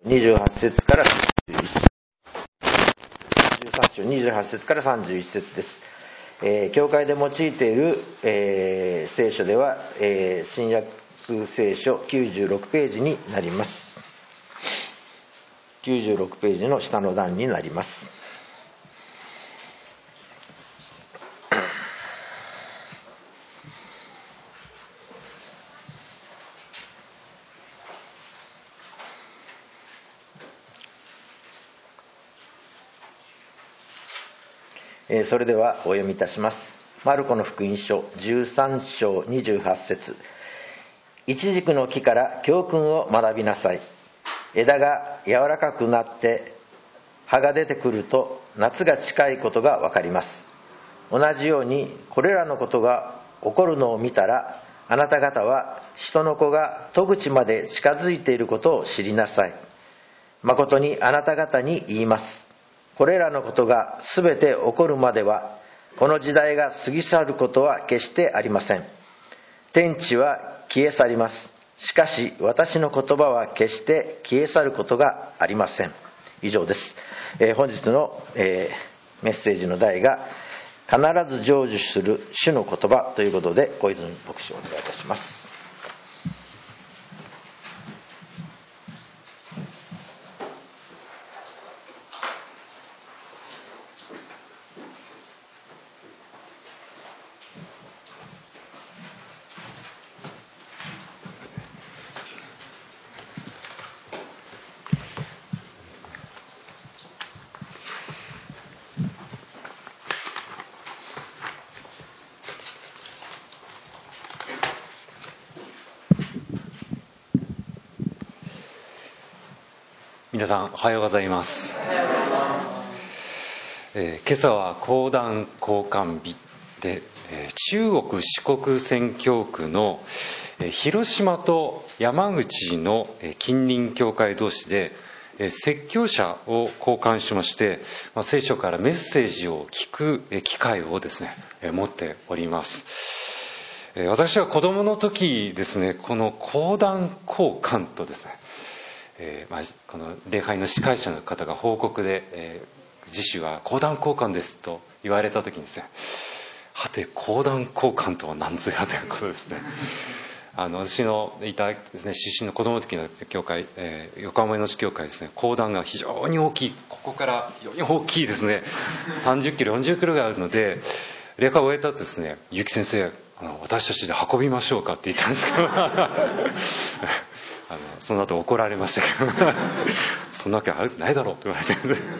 28節から31節、13章28節から31節です。教会で用いている、聖書では、新約聖書96ページになります。96ページの下の段になります。それではお読みいたします。マルコの福音書13章28節、イチジクの木から教訓を学びなさい。枝が柔らかくなって葉が出てくると夏が近いことがわかります。同じようにこれらのことが起こるのを見たら、あなた方は人の子が戸口まで近づいていることを知りなさい。誠にあなた方に言います。これらのことがすべて起こるまでは、この時代が過ぎ去ることは決してありません。天地は消え去ります。しかし私の言葉は決して消え去ることがありません。以上です。本日の、メッセージの題が、必ず成就する主の言葉ということで、小泉牧師をお願いいたします。 皆さんおはようございます。今朝は講談交換日で、中国四国宣教区の広島と山口の近隣教会同士で説教者を交換しまして、聖書からメッセージを聞く機会をですね、持っております。私は子供の時ですね、この講談交換とですね、この礼拝の司会者の方が報告で、次週は講談交換ですと言われた時にですね、はて講談交換とは何ぞやということですね。私のいたですね、出身の子供の時の教会、横浜命教会ですね、講談が非常に大きい、ここから非常に大きいですね、30キロ40キロがあるので、礼拝を終えた後ですね、結城先生、私たちで運びましょうかって言ったんですけどその後怒られましたけどそんなわけないだろうと言われて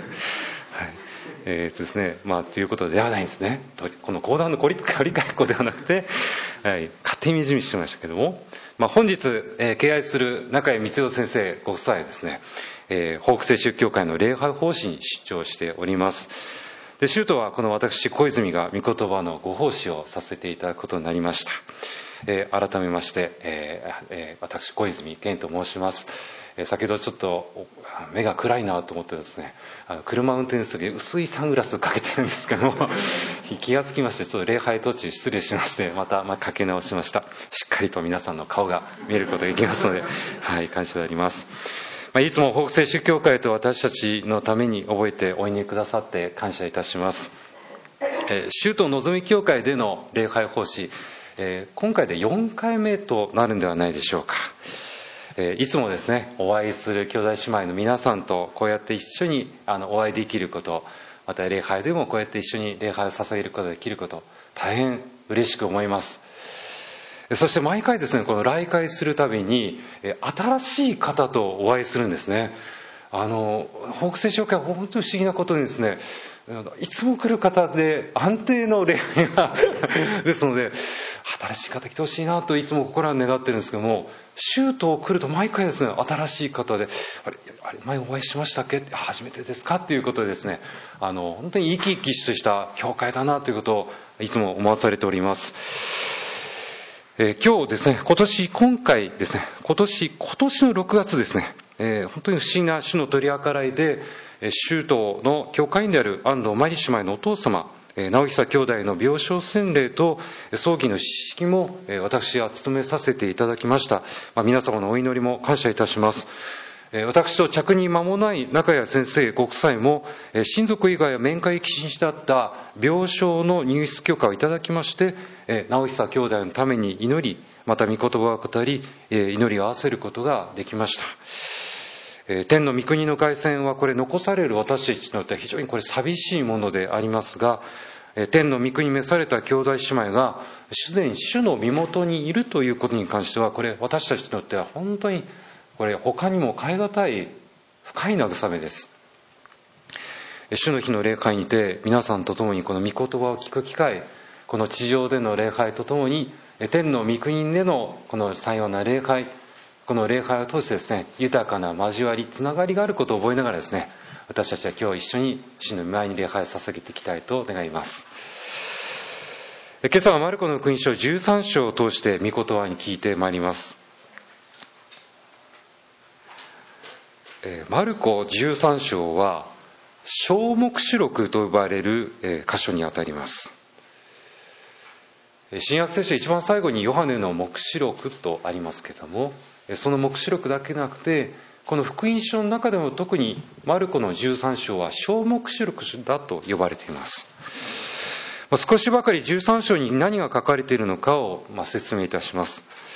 ですね、ということではないんですね。この講談のご理解っこではなくて、勝手に見してましたけども、本日、敬愛する中江光代先生ご夫妻ですね、北北宗教会の礼拝奉仕に出張しております。で、舅はこの私小泉が御言葉のご奉仕をさせていただくことになりました。改めまして、私小泉源と申します。先ほどちょっと目が暗いなと思ってですね、車運転する時薄いサングラスをかけてるんですけども気がつきまして、ちょっと礼拝途中失礼しまして、またかけ直しました。しっかりと皆さんの顔が見えることができますので、感謝であります。いつも北西宗教会と私たちのために覚えてお祈りくださって感謝いたします。州都のぞみ教会での礼拝奉仕、今回で4回目となるんではないでしょうか。いつもですね、お会いする兄弟姉妹の皆さんとこうやって一緒にお会いできること、また礼拝でもこうやって一緒に礼拝を捧げることができること、大変嬉しく思います。そして毎回ですね、この来会するたびに新しい方とお会いするんですね。北西教会は本当に不思議なことにですね、いつも来る方で安定の礼拝がですので、新しい方来てほしいなといつも心は願ってるんですけども、州都を来ると毎回ですね、新しい方で、あれ前お会いしましたっけ、初めてですかっていうことでですね、本当に生き生きとした教会だなということをいつも思わされております。今日ですね、今回ですね、今年の6月ですね、本当に不思議な主の取り計らいで、州都の教会員である安藤真理姉妹のお父様、直久兄弟の病床洗礼と葬儀の式も私は務めさせていただきました。皆様のお祈りも感謝いたします。 私と着任間もない中谷先生ご夫妻も、親族以外は面会禁止だった病床の入室許可をいただきまして、直久兄弟のために祈り、また御言葉を語り、祈りを合わせることができました。天の御国の凱旋はこれ残される私たちにとっては非常にこれ寂しいものでありますが、天の御国に召された兄弟姉妹がすでに主の身元にいるということに関しては、これ私たちにとっては本当にこれ他にも代え難い深い慰めです。主の日の礼拝にて皆さんと共にこの御言葉を聞く機会、この地上での礼拝とともに天の御国でのこのさような礼拝、この礼拝を通してですね、豊かな交わり、つながりがあることを覚えながらですね、私たちは今日一緒に主の御前に礼拝を捧げていきたいと願います。今朝はマルコの福音書13章を通して御言葉に聞いてまいります。マルコ13章は小黙示録と呼ばれる箇所にあたります。新約聖書一番最後にヨハネの黙示録とありますけれども、その黙示録だけでなくて、この福音書の中でも特にマルコの13章は小黙示録だと呼ばれています。少しばかり13章に何が書かれているのかを説明いたします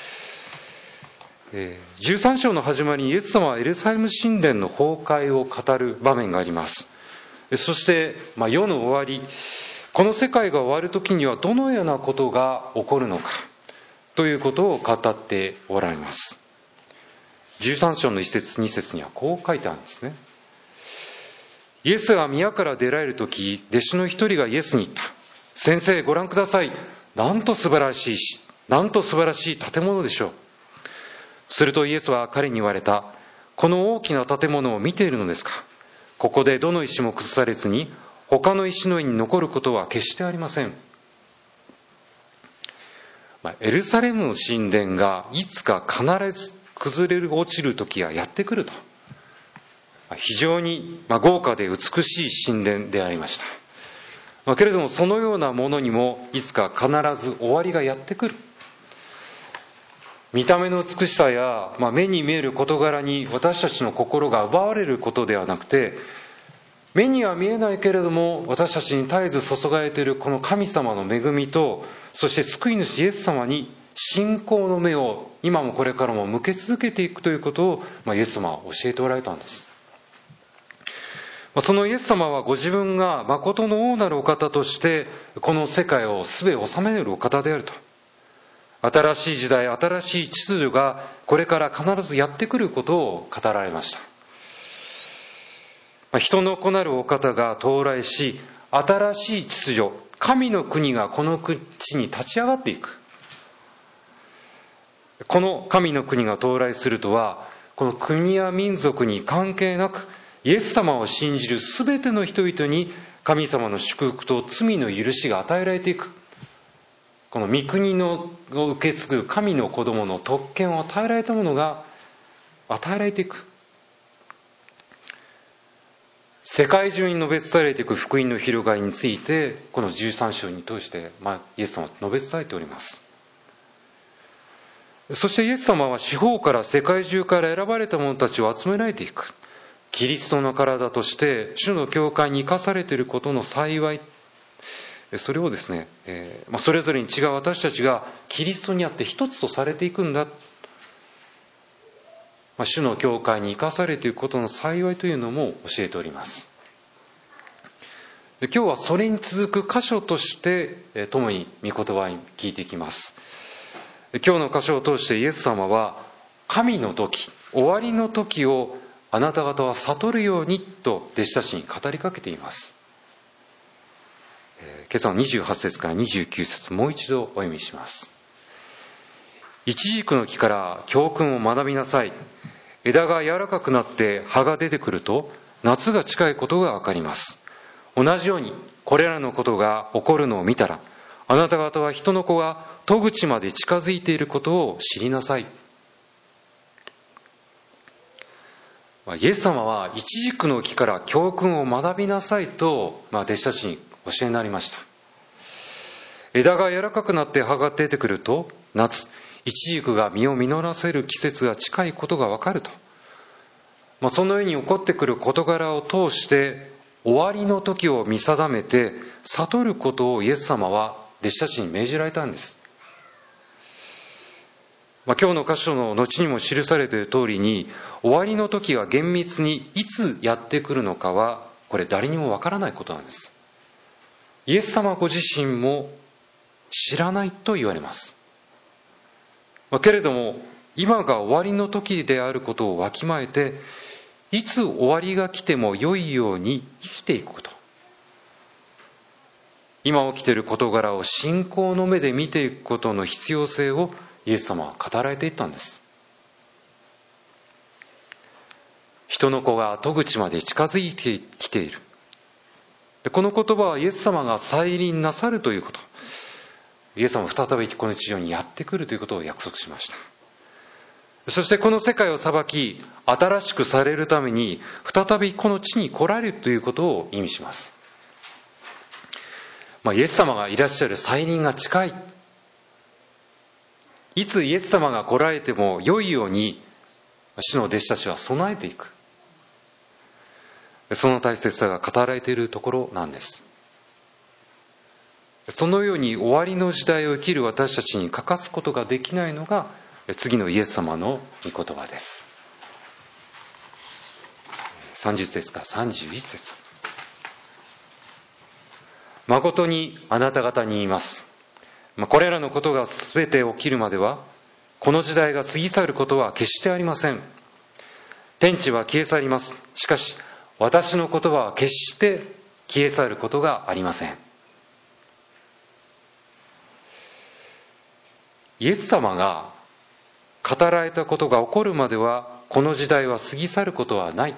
。13章の始まりにイエス様はエルサレム神殿の崩壊を語る場面があります。そして世の終わり、この世界が終わる時にはどのようなことが起こるのかということを語っておられます。13章の1節2節にはこう書いてあるんですね。イエスが宮から出られる時、弟子の一人がイエスに言った。先生、ご覧ください。なんと素晴らしい建物でしょう。するとイエスは彼に言われた。この大きな建物を見ているのですか。ここでどの石も崩されずに他の石の上に残ることは決してありません。エルサレムの神殿がいつか必ず崩れ落ちる時がやってくると。非常に豪華で美しい神殿でありました。けれどもそのようなものにもいつか必ず終わりがやってくる。見た目の美しさや、目に見える事柄に私たちの心が奪われることではなくて、目には見えないけれども私たちに絶えず注がれているこの神様の恵みと、そして救い主イエス様に信仰の目を今もこれからも向け続けていくということを、イエス様は教えておられたんです。そのイエス様はご自分が誠の王なるお方としてこの世界をすべ治めるお方であると。新しい時代、新しい秩序がこれから必ずやってくることを語られました。人の子なるお方が到来し、新しい秩序、神の国がこの地に立ち上がっていく。この神の国が到来するとは、この国や民族に関係なく、イエス様を信じるすべての人々に神様の祝福と罪の許しが与えられていく。この御国を受け継ぐ神の子供の特権を与えられたものが与えられていく。世界中に述べ伝えられていく福音の広がりについて、この13章に通してイエス様は述べ伝えております。そしてイエス様は四方から世界中から選ばれた者たちを集められていく。キリストの体として主の教会に生かされていることの幸い、それをですね、それぞれに違う私たちがキリストにあって一つとされていくんだ。主の教会に生かされていくことの幸いというのも教えております。で、今日はそれに続く箇所として共に御言葉に聞いていきます。今日の箇所を通してイエス様は神の時、終わりの時をあなた方は悟るようにと弟子たちに語りかけています。今朝の28節から29節、もう一度お読みします。イチジクの木から教訓を学びなさい。枝が柔らかくなって葉が出てくると夏が近いことがわかります。同じようにこれらのことが起こるのを見たら、あなた方は人の子が戸口まで近づいていることを知りなさい。イエス様はイチジクの木から教訓を学びなさいと、弟子たちに教えになりました。枝が柔らかくなって葉が出てくると夏、イチジクが実を実らせる季節が近いことがわかると。 そのように起こってくる事柄を通して終わりの時を見定めて悟ることをイエス様は弟子たちに命じられたんです。今日の箇所の後にも記されている通りに、終わりの時が厳密にいつやってくるのかはこれ誰にもわからないことなんです。イエス様ご自身も知らないと言われます。けれども今が終わりの時であることをわきまえて、いつ終わりが来ても良いように生きていくこと、今起きている事柄を信仰の目で見ていくことの必要性をイエス様は語られていったんです。人の子が戸口まで近づいてきている。この言葉はイエス様が再臨なさるということ、イエス様は再びこの地上にやってくるということを約束しました。そしてこの世界を裁き新しくされるために再びこの地に来られるということを意味します。イエス様がいらっしゃる再臨が近い、いつイエス様が来られても良いように主の弟子たちは備えていく、その大切さが語られているところなんです。そのように終わりの時代を生きる私たちに欠かすことができないのが次のイエス様の御言葉です。30節から31節。誠にあなた方に言います。これらのことがすべて起きるまでは、この時代が過ぎ去ることは決してありません。天地は消え去ります。しかし私の言葉は決して消え去ることがありません。イエス様が語られたことが起こるまではこの時代は過ぎ去ることはない。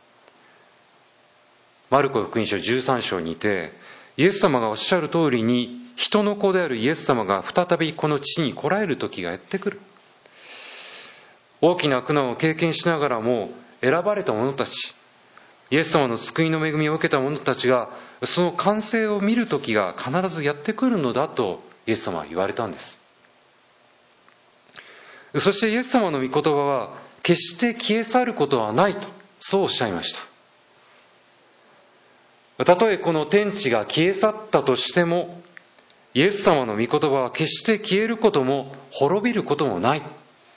マルコ福音書13章にてイエス様がおっしゃる通りに、人の子であるイエス様が再びこの地に来られる時がやってくる。大きな苦難を経験しながらも選ばれた者たち、イエス様の救いの恵みを受けた者たちがその完成を見る時が必ずやってくるのだとイエス様は言われたんです。そしてイエス様の御言葉は決して消え去ることはないと、そうおっしゃいました。たとえこの天地が消え去ったとしても、イエス様の御言葉は決して消えることも滅びることもない。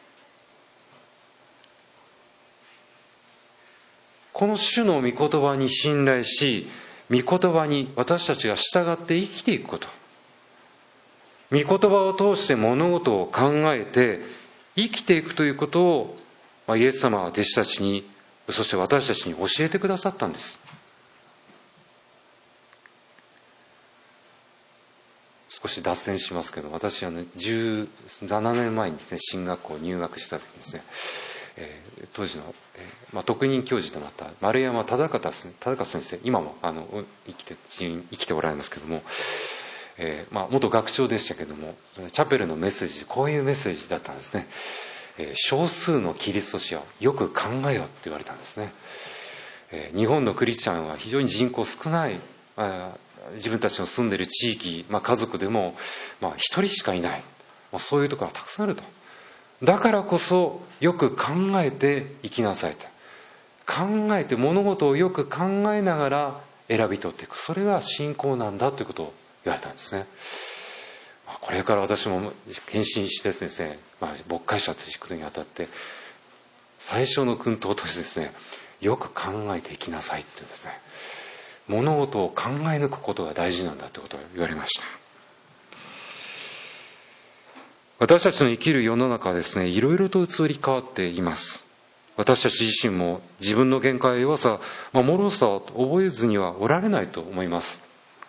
この主の御言葉に信頼し、御言葉に私たちが従って生きていくこと、御言葉を通して物事を考えて生きていくということを、イエス様は弟子たちに、そして私たちに教えてくださったんです。少し脱線しますけど、私は17年前にですね、進学校入学した時にですね、当時の、特任教授となった丸山忠勝先生、今も生きておられますけども、元学長でしたけども、チャペルのメッセージ、こういうメッセージだったんですね。少数のキリスト者をよく考えよって言われたんですね。日本のクリスチャンは非常に人口少ない、自分たちの住んでいる地域、家族でも一人しかいない、そういうところがたくさんあると。だからこそよく考えて生きなさいと。考えて物事をよく考えながら選び取っていく、それが信仰なんだということを言われたんですね。これから私も献身してですね、牧会者としていくにあたって最初の訓導としてですね、よく考えていきなさいってですね、物事を考え抜くことが大事なんだということを言われました。私たちの生きる世の中はですね、いろいろと移り変わっています。私たち自身も自分の限界や弱さ、脆さを覚えずにはおられないと思います。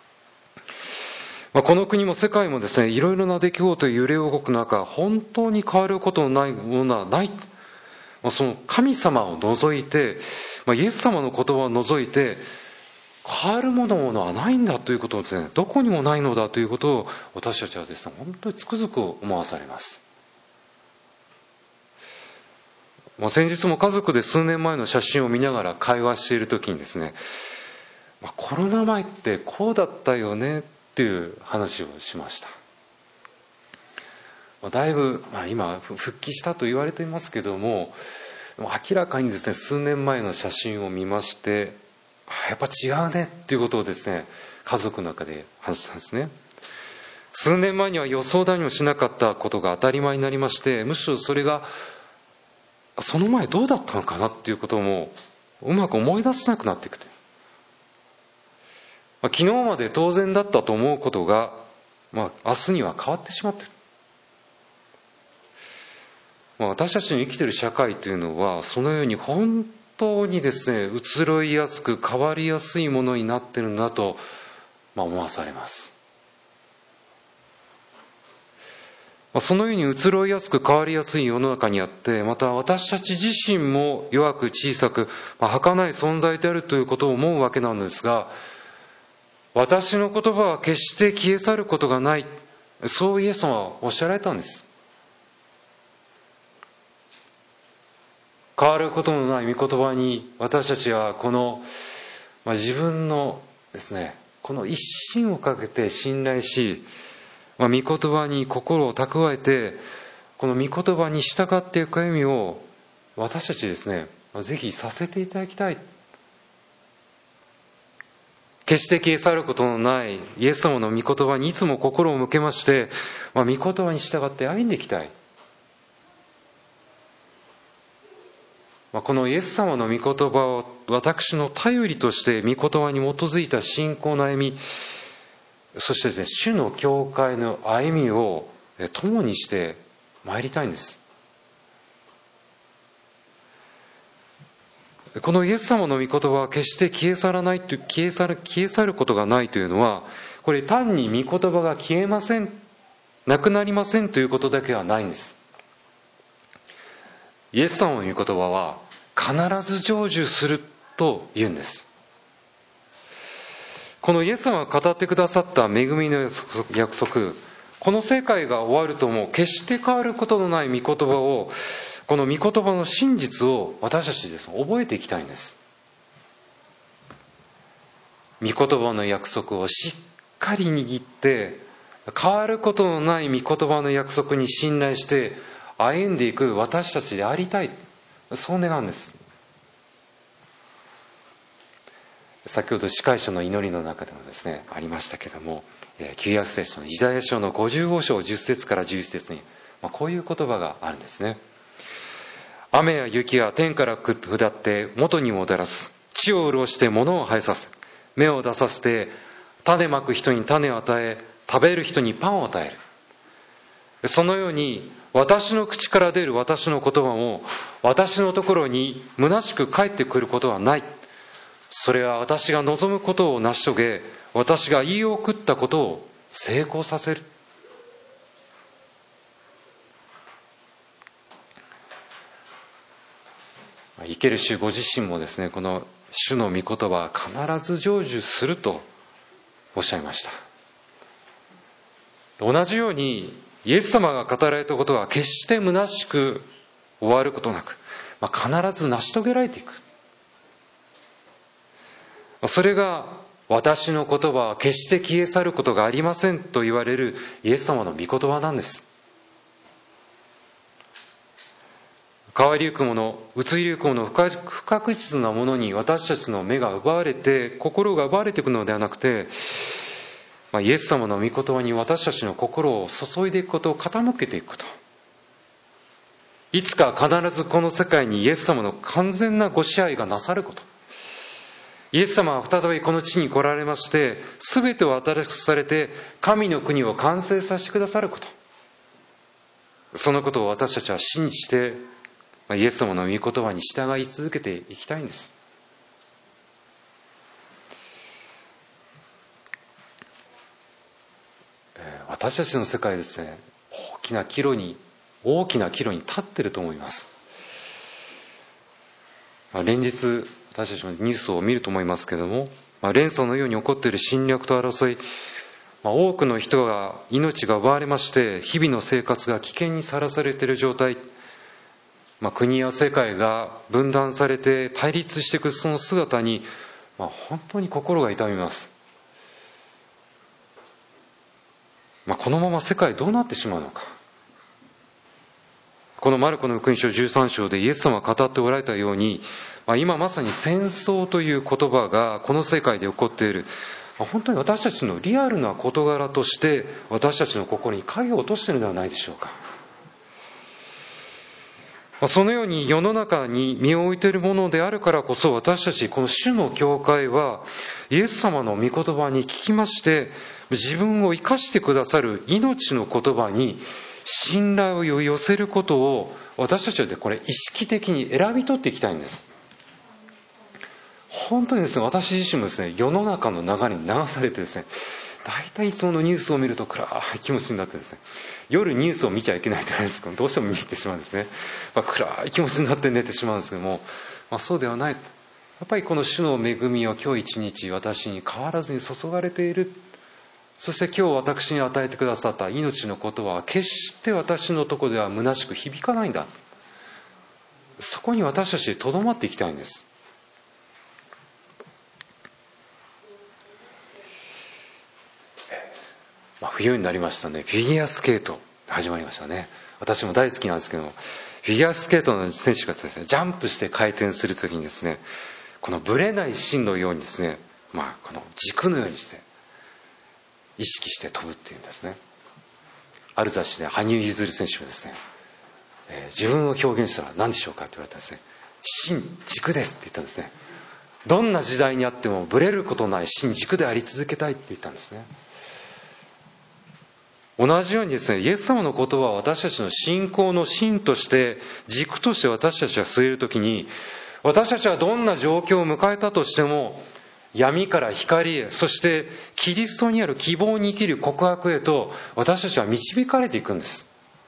この国も世界もですね、いろいろな出来事や揺れ動く中、本当に変わることのないものはない。その神様を除いて、イエス様の言葉を除いて変わるものはないんだということをですね、どこにもないのだということを私たちはですね、本当につくづく思わされます。先日も家族で数年前の写真を見ながら会話しているときにですね、コロナ前ってこうだったよねっていう話をしました。だいぶ、今復帰したと言われていますけども、 でも明らかにですね、数年前の写真を見まして、やっぱ違うねっていうことをですね、家族の中で話したんですね。数年前には予想だにもしなかったことが当たり前になりまして、むしろそれがその前どうだったのかなっていうこともうまく思い出せなくなっていくという、昨日まで当然だったと思うことが、明日には変わってしまっている。私たちの生きている社会というのはそのように本当にですね、移ろいやすく変わりやすいものになっているんだと、思わされます。そのように移ろいやすく変わりやすい世の中にあって、また私たち自身も弱く小さく、儚い存在であるということを思うわけなんですが、私の言葉は決して消え去ることがない、そうイエス様はおっしゃられたんです。変わることのない御言葉に私たちはこの、自分のですね、この一心をかけて信頼し、御言葉に心を蓄えて、この御言葉に従っていく歩みを私たちですね、ぜひさせていただきたい。決して消え去ることのないイエス様の御言葉にいつも心を向けまして、御言葉に従って歩んでいきたい。このイエス様の御言葉を私の頼りとして御言葉に基づいた信仰の歩み、そしてですね、主の教会の歩みを共にして参りたいんです。このイエス様の御言葉は決して消え去らないと、消え去ることがないというのは、これ単に御言葉が消えません、なくなりませんということだけはないんです。イエス様の御言葉は必ず成就すると言うんです。このイエス様が語ってくださった恵みの約束、この世界が終わるとも決して変わることのない御言葉を、この御言葉の真実を私たちですね、覚えていきたいんです。御言葉の約束をしっかり握って、変わることのない御言葉の約束に信頼して歩んでいく私たちでありたい、そう願うんです。先ほど司会者の祈りの中でもですね、ありましたけども、旧約聖書のイザヤ書の55章10節から11節に、こういう言葉があるんですね。雨や雪が天から下って元に戻らす。地を潤して物を生えさせ、芽を出させて、種まく人に種を与え、食べる人にパンを与える。そのように、私の口から出る私の言葉も、私のところに虚しく返ってくることはない。それは私が望むことを成し遂げ、私が言い送ったことを成功させる。生ける主ご自身もですね、この主の御言葉は必ず成就するとおっしゃいました。同じようにイエス様が語られたことは決して虚しく終わることなく、必ず成し遂げられていく。それが私の言葉は決して消え去ることがありませんと言われるイエス様の御言葉なんです。変わりゆくもの、移りゆくもの、不確実なものに私たちの目が奪われて、心が奪われていくのではなくて、イエス様の御言葉に私たちの心を注いでいくことを傾けていくこと。いつか必ずこの世界にイエス様の完全なご支配がなさること。イエス様は再びこの地に来られまして、すべてを新しくされて、神の国を完成させてくださること。そのことを私たちは信じて、イエス様の御言葉に従い続けていきたいんです。私たちの世界ですね、大きな岐路に立っていると思います。連日私たちもニュースを見ると思いますけれども、連鎖のように起こっている侵略と争い、多くの人が命が奪われまして、日々の生活が危険にさらされている状態、国や世界が分断されて対立していくその姿に、本当に心が痛みます。このまま世界どうなってしまうのか。 このマルコの福音書13章でイエス様が語っておられたように、今まさに戦争という言葉がこの世界で起こっている。本当に私たちのリアルな事柄として私たちの心に影を落としているのではないでしょうか。そのように世の中に身を置いているものであるからこそ、私たちこの主の教会はイエス様の御言葉に聞きまして、自分を生かしてくださる命の言葉に信頼を寄せることを私たちはこれ意識的に選び取っていきたいんです。本当にですね、私自身もですね、世の中の流れに流されてですね、大体そのニュースを見ると暗い気持ちになってですね、夜ニュースを見ちゃいけないじゃないですか、どうしても見てしまうんですね。暗い気持ちになって寝てしまうんですけども、そうではない。やっぱりこの主の恵みは今日一日私に変わらずに注がれている。そして今日私に与えてくださった命の言葉は決して私のところでは虚しく響かないんだ。そこに私たちとどまっていきたいんです。冬になりましたね。フィギュアスケート始まりましたね。私も大好きなんですけども、フィギュアスケートの選手がですね、ジャンプして回転するときにですね、このぶれない芯のようにですね、この軸のようにして意識して飛ぶっていうんですね。ある雑誌で羽生結弦選手がですね、自分を表現したら何でしょうかって言われたんですね。芯軸ですって言ったんですね。どんな時代にあってもぶれることない芯軸であり続けたいって言ったんですね。同じようにですね、イエス様の言葉は私たちの信仰の芯として軸として私たちが据えるときに、私たちはどんな状況を迎えたとしても闇から光へ、そしてキリストにある希望に生きる告白へと私たちは導かれていくんです。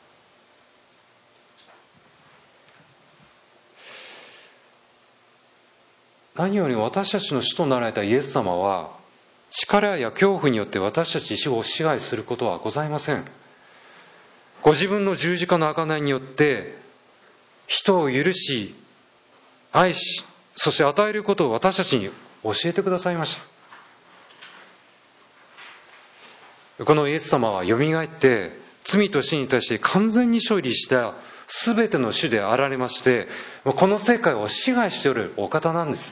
何よりも私たちの主となられたイエス様は力や恐怖によって私たちを支配することはございません。ご自分の十字架の贖いによって人を許し、愛し、そして与えることを私たちに教えてくださいました。このイエス様はよみがえって罪と死に対して完全に勝利した全ての主であられまして、この世界を支配しておるお方なんです。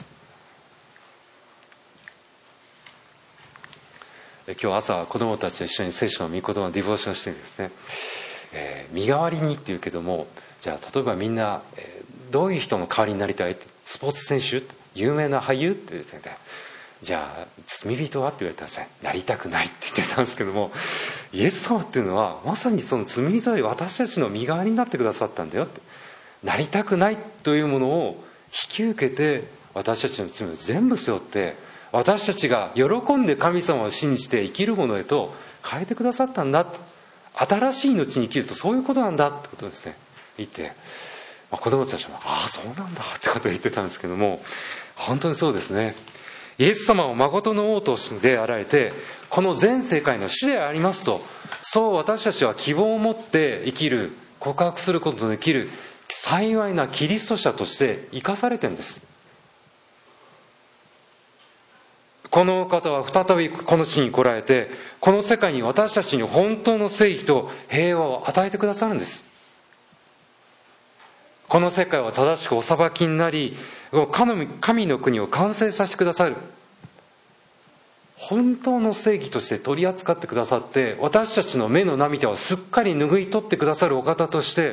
今日朝子どもたちと一緒に聖書の御言葉のディボーションしてですね、身代わりにっていうけども、じゃあ例えばみんな、どういう人の代わりになりたいって、スポーツ選手、有名な俳優って言ってて、じゃあ罪人はって言われたらですね、なりたくないって言ってたんですけども、イエス様っていうのはまさにその罪人で私たちの身代わりになってくださったんだよって、なりたくないというものを引き受けて私たちの罪を全部背負って、私たちが喜んで神様を信じて生きるものへと変えてくださったんだ。新しい命に生きるとそういうことなんだってことをですね、言って、子供たちはそうなんだってことを言ってたんですけども、本当にそうですね。イエス様を誠の王としてあられて、この全世界の主でありますと、そう私たちは希望を持って生きる、告白することのできる幸いなキリスト者として生かされてるんです。この方は再びこの地に来られて、この世界に私たちに本当の正義と平和を与えてくださるんです。この世界を正しくお裁きになり、神の国を完成させてくださる。本当の正義として取り扱ってくださって、私たちの目の涙をすっかり拭い取ってくださるお方として、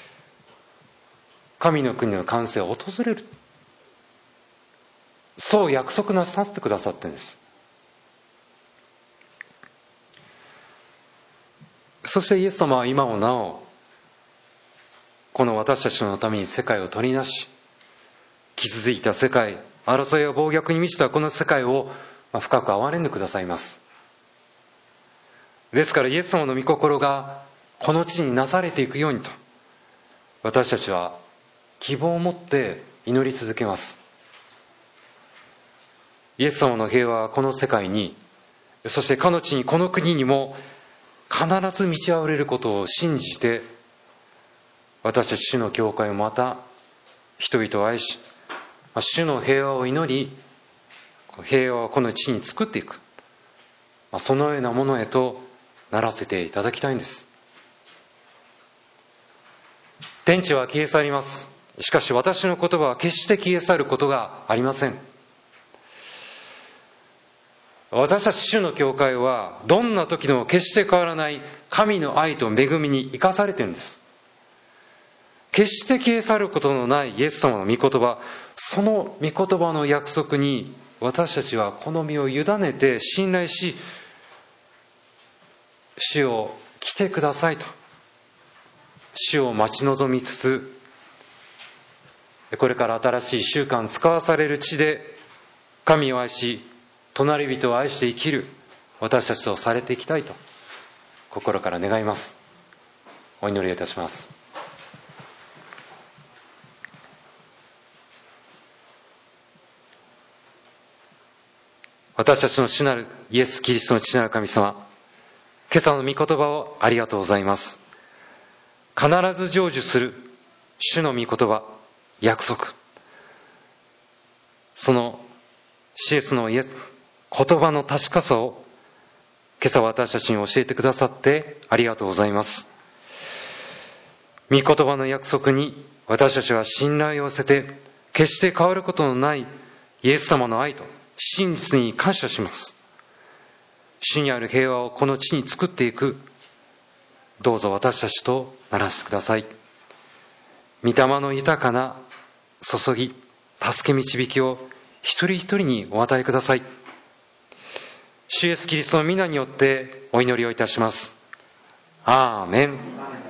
神の国の完成を訪れる。そう約束なさってくださってるんです。そしてイエス様は今もなお、この私たちのために世界を取りなし、傷ついた世界、争いや暴虐に満ちたこの世界を深く憐れんでくださいます。ですからイエス様の御心がこの地になされていくようにと、私たちは希望を持って祈り続けます。イエス様の平和はこの世界に、そしてかの地にこの国にも必ず満ち溢れることを信じて、私たち主の教会をまた人々を愛し、主の平和を祈り、平和をこの地に作っていく、そのようなものへとならせていただきたいんです。 天地は消え去ります。しかし私の言葉は決して消え去ることがありません。私たち主の教会はどんな時でも決して変わらない神の愛と恵みに生かされているんです。決して消え去ることのないイエス様の御言葉、その御言葉の約束に私たちはこの身を委ねて信頼し、主を来てくださいと主を待ち望みつつ、これから新しい1週間使わされる地で神を愛し隣人を愛して生きる私たちとされていきたいと心から願います。お祈りいたします。私たちの主なるイエス・キリストの父なる神様、今朝の御言葉をありがとうございます。必ず成就する主の御言葉、約束、そのシエスの言葉の確かさを今朝私たちに教えてくださってありがとうございます。御言葉の約束に私たちは信頼を寄せて、決して変わることのないイエス様の愛と真実に感謝します。主にある平和をこの地に作っていく、どうぞ私たちとならしてください。御霊の豊かな注ぎ、助け導きを一人一人にお与えください。主イエスキリストの皆によってお祈りをいたします。アーメン。